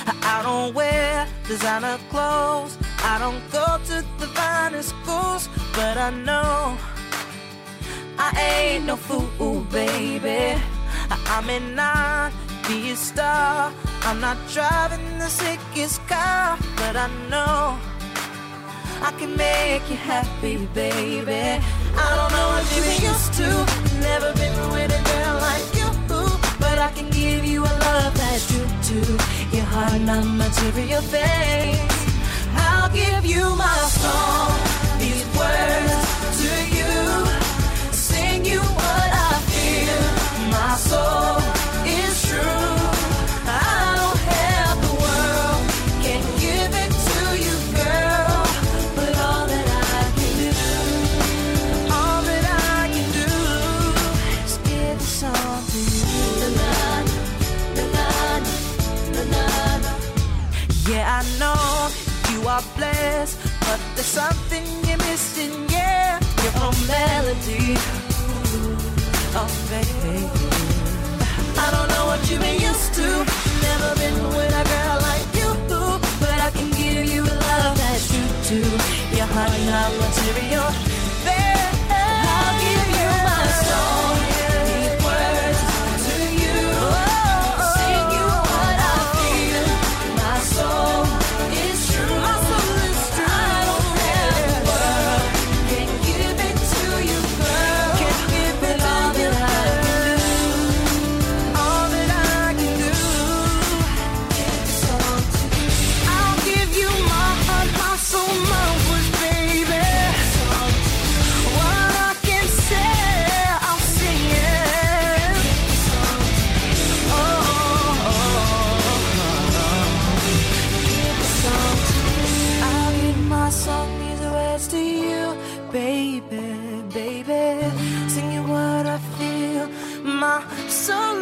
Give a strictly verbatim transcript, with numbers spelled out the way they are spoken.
I don't wear designer clothes, I don't go to the finest schools, but I know I ain't no fool, baby. I may not be a star, I'm not driving the sickest car, but I know I can make you happy, baby. I don't know what you've been used to, never been with a girl like you, but I can give you a love that's true to your heart, not material things. I'll give you my song, these words to you, sing you what I feel, my soul is true. I don't have the world, can't give it to you, girl, but all that I can do, all that I can do is give this song to you. Yeah, I know you are blessed, but there's something you're missing, yeah. Your own melody, oh baby. I don't know what you've been used to, never been with a girl like you, but I can give you a love that's true to your heart, not material. Babe, I'll give you my soul, these words to you, sing you what I feel, my soul is true, my soul is true. I don't have the world, can't give it to you, girl, can't give it all that I can do, all that I can do. Give this all to you. I'll give you my heart, my soul, my words, baby. What I can say, I'll sing it. Oh, oh, oh. Give this all to you. I'll give my song, these words to you, baby, baby. Sing you what I feel, my soul